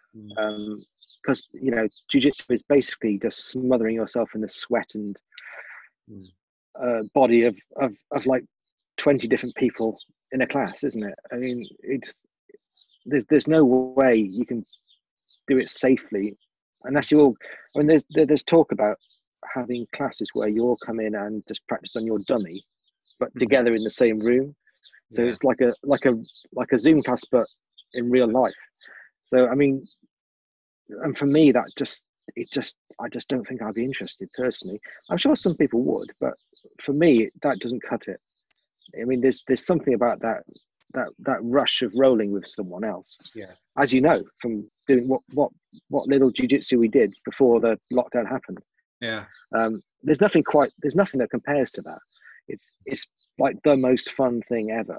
Because um, you know, jiu-jitsu is basically just smothering yourself in the sweat and mm. uh, body of, of of like twenty different people in a class, isn't it? I mean, it's there's there's no way you can do it safely unless you all. I mean, there's there, there's talk about having classes where you all come in and just practice on your dummy, but Mm-hmm. together in the same room. So Yeah. it's like a like a like a Zoom class, but in real life. So I mean, and for me, that just it just I just don't think I'd be interested personally. I'm sure some people would, but for me, that doesn't cut it. I mean, there's there's something about that that that rush of rolling with someone else. Yeah. As you know from doing what what what little jiu-jitsu we did before the lockdown happened. Yeah. Um, there's nothing quite there's nothing that compares to that. It's it's like the most fun thing ever.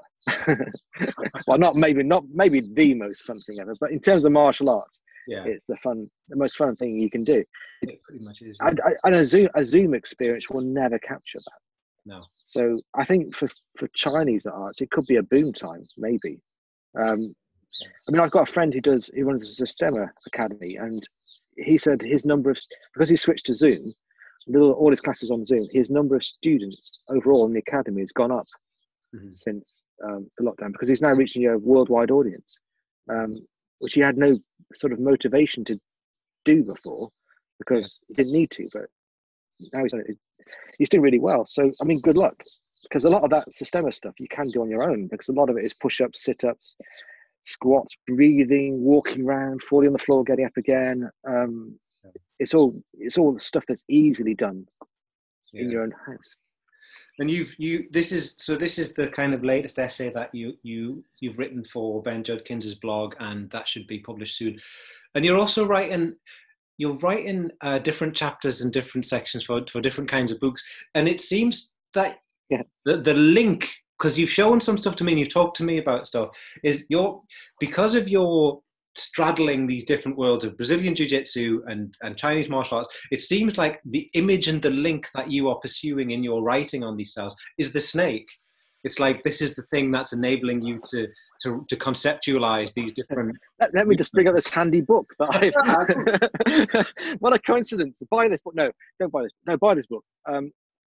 Well, not maybe not maybe the most fun thing ever, but in terms of martial arts, Yeah. it's the fun the most fun thing you can do. It pretty much is. I, I, and a Zoom a Zoom experience will never capture that. No. So I think for for Chinese arts, it could be a boom time, maybe. Um, I mean, I've got a friend who does he runs a Systema Academy, and he said his number of because he switched to Zoom, all his classes on Zoom, his number of students overall in the academy has gone up mm-hmm. since um, the lockdown, because he's now reaching a worldwide audience, um, which he had no sort of motivation to do before because yeah. he didn't need to, but now he's, he's doing really well. So, I mean, good luck, because a lot of that Systema stuff you can do on your own, because a lot of it is push-ups, sit-ups, squats, breathing, walking around, falling on the floor, getting up again. Um, it's all it's all the stuff that's easily done yeah. in your own house. And you've you this is so this is the kind of latest essay that you you you've written for Ben Judkins's blog, and that should be published soon. And you're also writing you're writing uh, different chapters and different sections for for different kinds of books. And it seems that yeah. the the link, because you've shown some stuff to me and you've talked to me about stuff, is your because of your straddling these different worlds of Brazilian Jiu-Jitsu and, and Chinese martial arts, it seems like the image and the link that you are pursuing in your writing on these styles is the snake. It's like this is the thing that's enabling you to to, to conceptualize these different... Let, let me just bring up this handy book that I've... What a coincidence. Buy this book. No, don't buy this. No, buy this book. Um,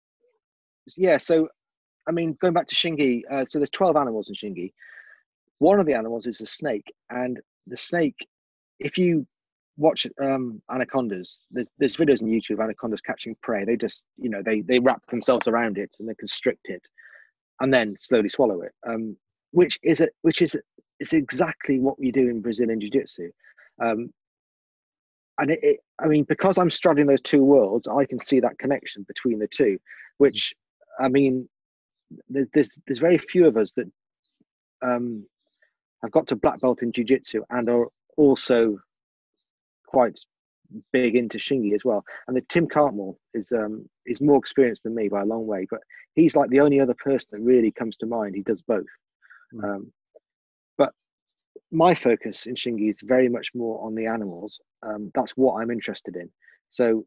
yeah, so, I mean, going back to Shingi, uh, so there's twelve animals in Shingi. One of the animals is a snake, and the snake, if you watch um, anacondas, there's, there's videos on YouTube of anacondas catching prey. They just, you know, they, they wrap themselves around it and they constrict it and then slowly swallow it, um, which is a, which is is exactly what we do in Brazilian Jiu-Jitsu. Um, and it, it, I mean, because I'm straddling those two worlds, I can see that connection between the two, which, I mean, there's, there's, there's very few of us that um, have got to black belt in Jiu-Jitsu and are also quite big into Shingi as well. And the Tim Cartmell is um, is more experienced than me by a long way, but he's like the only other person that really comes to mind. He does both. Mm. Um, but my focus in Shingi is very much more on the animals. Um, that's what I'm interested in. So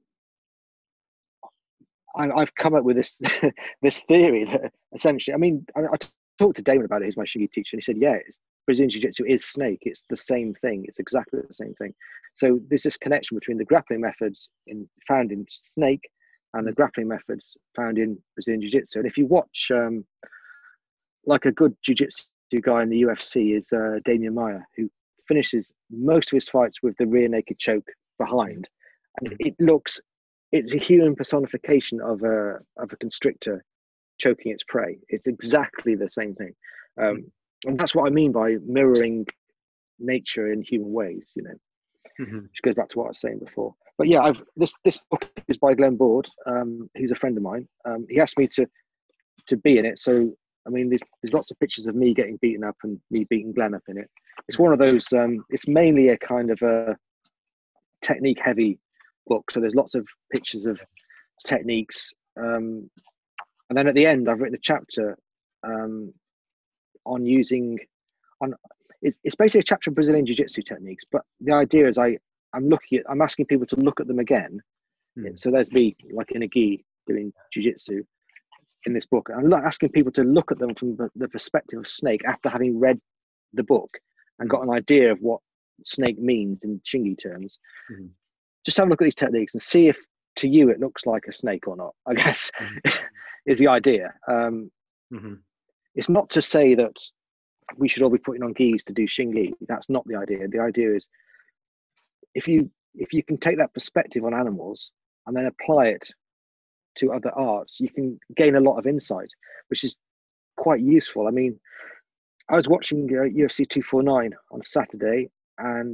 I, I've come up with this this theory that essentially, I mean, I, I talked to Damon about it, who's my Shingi teacher, and he said, yeah, it's, Brazilian Jiu-Jitsu is snake. It's the same thing. It's exactly the same thing. So there's this connection between the grappling methods in, found in snake and the grappling methods found in Brazilian Jiu-Jitsu. And if you watch, um, like a good Jiu-Jitsu guy in the U F C is uh, Damian Maia, who finishes most of his fights with the rear naked choke behind. And it looks, it's a human personification of a, of a constrictor choking its prey. It's exactly the same thing. Um, and that's what I mean by mirroring nature in human ways, you know, mm-hmm. which goes back to what I was saying before. But yeah, I've this this book is by Glenn Board. Um, he's a friend of mine. Um, he asked me to to be in it. So I mean, there's there's lots of pictures of me getting beaten up and me beating Glenn up in it. It's one of those. Um, it's mainly a kind of a technique heavy book. So there's lots of pictures of techniques. Um, and then at the end, I've written a chapter um, on using on. It's, it's basically a chapter of Brazilian Jiu-Jitsu techniques, but the idea is I, I'm looking at, I'm asking people to look at them again. Mm. So there's me, like in a gi, doing Jiu-Jitsu in this book. I'm asking people to look at them from the, the perspective of snake after having read the book and got an idea of what snake means in Shingi terms. Mm. Just have a look at these techniques and see if to you it looks like a snake or not, I guess, mm. is the idea. Um, mm-hmm. It's not to say that we should all be putting on gis to do Xingyi. That's not the idea. The idea is if you if you can take that perspective on animals and then apply it to other arts, you can gain a lot of insight, which is quite useful. I mean, I was watching uh, U F C two forty-nine on Saturday, and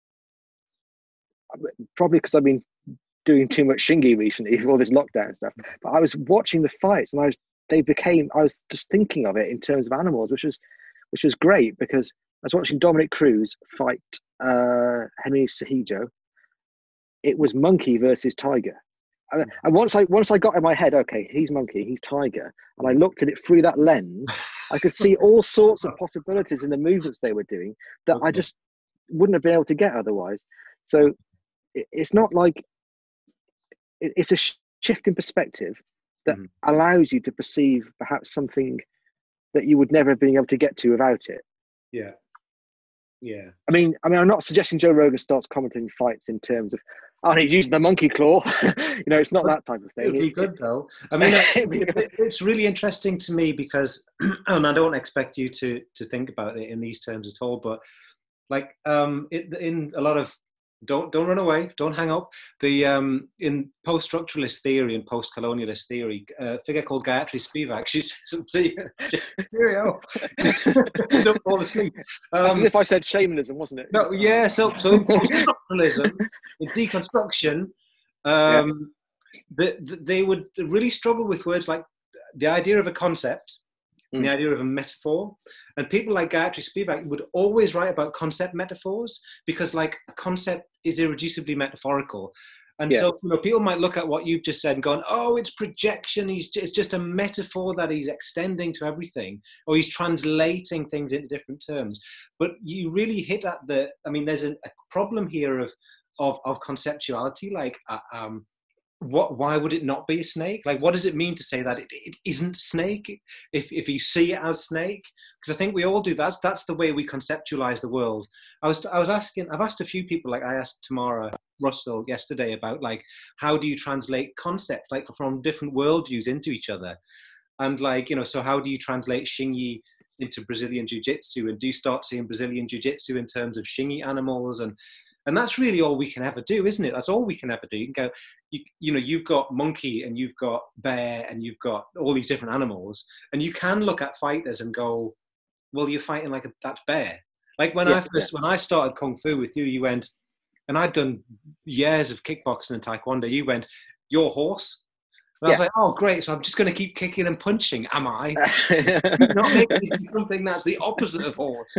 probably because I've been doing too much Xingyi recently with all this lockdown stuff, but I was watching the fights, and I was they became I was just thinking of it in terms of animals, which was which was great, because I was watching Dominic Cruz fight uh, Henry Cejudo. It was monkey versus tiger. And once I once I got in my head, okay, he's monkey, he's tiger, and I looked at it through that lens, I could see all sorts of possibilities in the movements they were doing that okay. I just wouldn't have been able to get otherwise. So it, it's not like it, it's a sh- shift in perspective that mm. allows you to perceive perhaps something that you would never have been able to get to without it. Yeah. Yeah. I mean, I mean, I'm not suggesting Joe Rogan starts commenting fights in terms of, oh, he's using the monkey claw. You know, it's not that type of thing. It'd be it, good it, though. I mean, it, it, it's really interesting to me because, and I don't expect you to to think about it in these terms at all, but like um, it, in a lot of don't don't run away, don't hang up. The um, in post-structuralist theory and post-colonialist theory, a figure called Gayatri Spivak, she says to you, cheerio, don't fall asleep. Um, That's as if I said shamanism, wasn't it? No, yeah. So so in post-structuralism, in deconstruction, um, yeah. the, the, they would really struggle with words like the idea of a concept. And the idea of a metaphor, and people like Gayatri Spivak would always write about concept metaphors because, like, a concept is irreducibly metaphorical, and yeah. so you know people might look at what you've just said and gone, "Oh, it's projection. He's just, it's just a metaphor that he's extending to everything, or he's translating things into different terms." But you really hit at the. I mean, there's a, a problem here of of of conceptuality, like. Uh, um, What? Why would it not be a snake? Like, what does it mean to say that it, it isn't snake? If if you see it as snake, because I think we all do. That's that's the way we conceptualize the world. I was I was asking. I've asked a few people. Like I asked Tamara Russell yesterday about like how do you translate concepts like from different worldviews into each other, and like you know, so how do you translate Xingyi into Brazilian Jiu-Jitsu, and do you start seeing Brazilian Jiu-Jitsu in terms of Xingyi animals and And that's really all we can ever do, isn't it? That's all we can ever do. You can go, you, you know, you've got monkey and you've got bear and you've got all these different animals. And you can look at fighters and go, well, you're fighting like a, that's bear. Like when yeah, I first, yeah. when I started Kung Fu with you, you went, and I'd done years of kickboxing and Taekwondo, you went, you're horse. And I was yeah. like, oh, great. So I'm just going to keep kicking and punching, am I? Not making something that's the opposite of horse.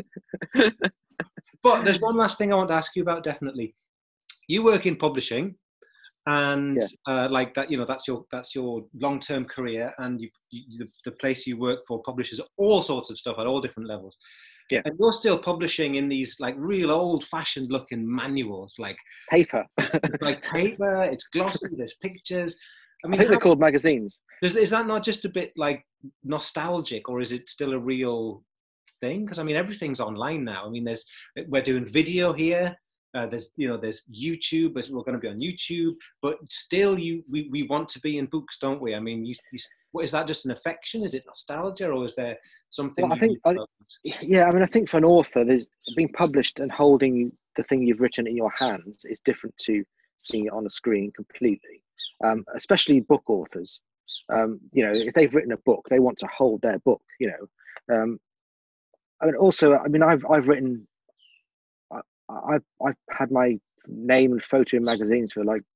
But there's one last thing I want to ask you about, definitely. You work in publishing, and yeah. uh, like that, you know, that's your that's your long-term career, and you, you, the, the place you work for publishes all sorts of stuff at all different levels. Yeah. And you're still publishing in these like real old-fashioned looking manuals, like paper. It's like paper, it's glossy, there's pictures. I, mean, I think how, they're called magazines. Does, is that not just a bit like nostalgic, or is it still a real thing? Because I mean, everything's online now. I mean, there's we're doing video here. Uh, there's you know there's YouTube, but we're going to be on YouTube. But still, you we, we want to be in books, don't we? I mean, you, you, what, is that just an affection? Is it nostalgia, or is there something? Well, I think, I, yeah. I mean, I think for an author, there's being published and holding the thing you've written in your hands is different to seeing it on a screen completely. Um, especially book authors. Um, you know, if they've written a book, they want to hold their book. You know, um, I mean, also, I mean, I've I've written, I, I've I've had my name and photo in magazines for like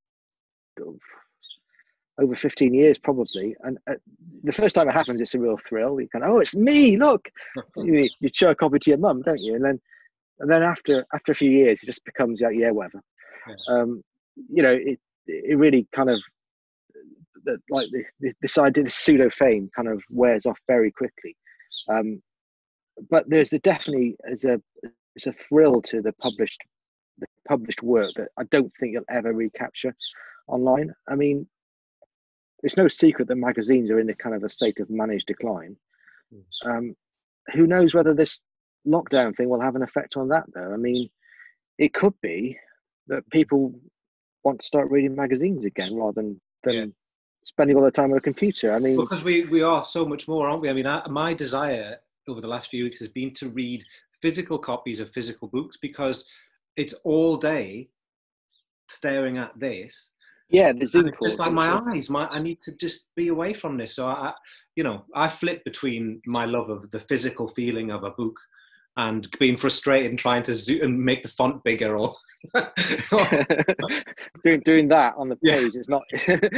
over fifteen years, probably. And uh, the first time it happens, it's a real thrill. You kind of, oh, it's me! Look, you, you show a copy to your mum, don't you? And then, and then after after a few years, it just becomes like, yeah, whatever. Yeah. Um, you know, it it really kind of that like the, this idea, this pseudo fame, kind of wears off very quickly. Um, but there's a, definitely is a it's a thrill to the published the published work that I don't think you'll ever recapture online. I mean, it's no secret that magazines are in a kind of a state of managed decline. Um, who knows whether this lockdown thing will have an effect on that, though? I mean, it could be that people want to start reading magazines again rather than, than yeah. spending all their time on a computer. I mean, because we, we are so much more, aren't we? I mean, I, my desire over the last few weeks has been to read physical copies of physical books, because it's all day staring at this. Yeah, the Zoom And it's just calls. like my eyes, my I need to just be away from this. So I, you know, I flip between my love of the physical feeling of a book and being frustrated and trying to zoom and make the font bigger, or, or doing doing that on the page. Yes. It's not.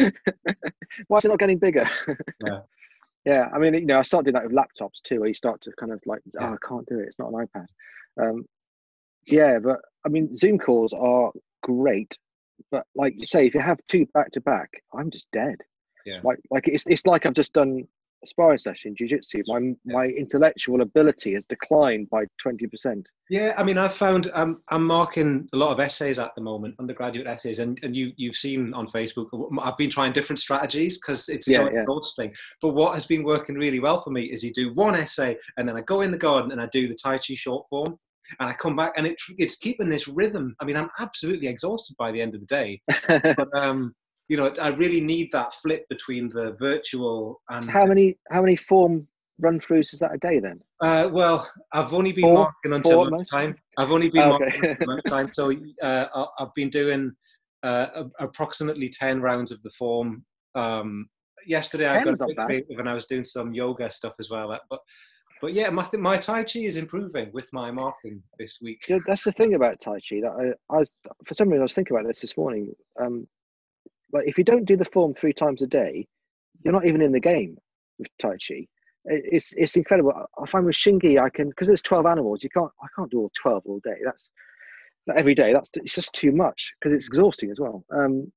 Why is it not getting bigger? Yeah. Yeah, I mean, you know, I started doing that with laptops too, where you start to kind of like, oh, Yeah. I can't do it. It's not an iPad. Um, yeah, but I mean, Zoom calls are great. But like you say, if you have two back to back, I'm just dead. Yeah. Like, like it's it's like I've just done a sparring session, jiu-jitsu. My yeah. my intellectual ability has declined by twenty percent. Yeah, I mean, I've found um, I'm marking a lot of essays at the moment, undergraduate essays, and, and you you've seen on Facebook. I've been trying different strategies because it's yeah, so yeah. exhausting. But what has been working really well for me is you do one essay, and then I go in the garden and I do the Tai Chi short form. And I come back, and it, it's keeping this rhythm. I mean, I'm absolutely exhausted by the end of the day. But, um, you know, I really need that flip between the virtual and... So how many how many form run-throughs is that a day then? Uh, well, I've only been Four? marking until Four lunchtime. I've only been oh, marking okay. until lunchtime. So uh, I've been doing uh, approximately ten rounds of the form. Um, yesterday I got a bit creative and I was doing some yoga stuff as well. But But yeah, my, my Tai Chi is improving with my marking this week. Yeah, that's the thing about Tai Chi. That I, I was, for some reason, I was thinking about this this morning. Um, like, if you don't do the form three times a day, you're not even in the game with Tai Chi. It, it's it's incredible. I find with Shingi, I can, because there's twelve animals. You can't, I can't do all twelve all day. That's not every day. That's it's just too much because it's exhausting as well. Um,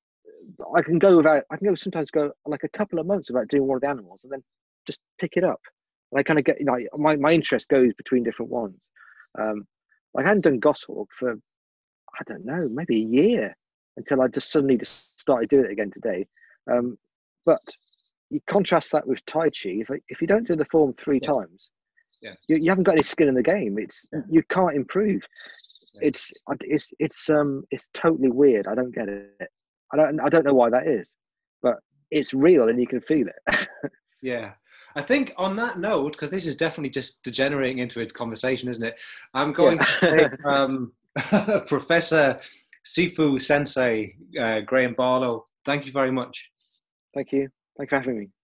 I can go without. I can go sometimes go like a couple of months without doing one of the animals, and then just pick it up. I kind of get, you know, my, my interest goes between different ones. Um, I hadn't done Goshawk for, I don't know, maybe a year until I just suddenly just started doing it again today. Um, but you contrast that with Tai Chi. If if you don't do the form three yeah. times, yeah. You, you haven't got any skin in the game. It's yeah. you can't improve. Yeah. It's it's it's um it's totally weird. I don't get it. I don't I don't know why that is, but it's real and you can feel it. Yeah. I think on that note, because this is definitely just degenerating into a conversation, isn't it? I'm going yeah. to say, um, Professor Sifu Sensei, uh, Graham Barlow, thank you very much. Thank you. Thank you for having me.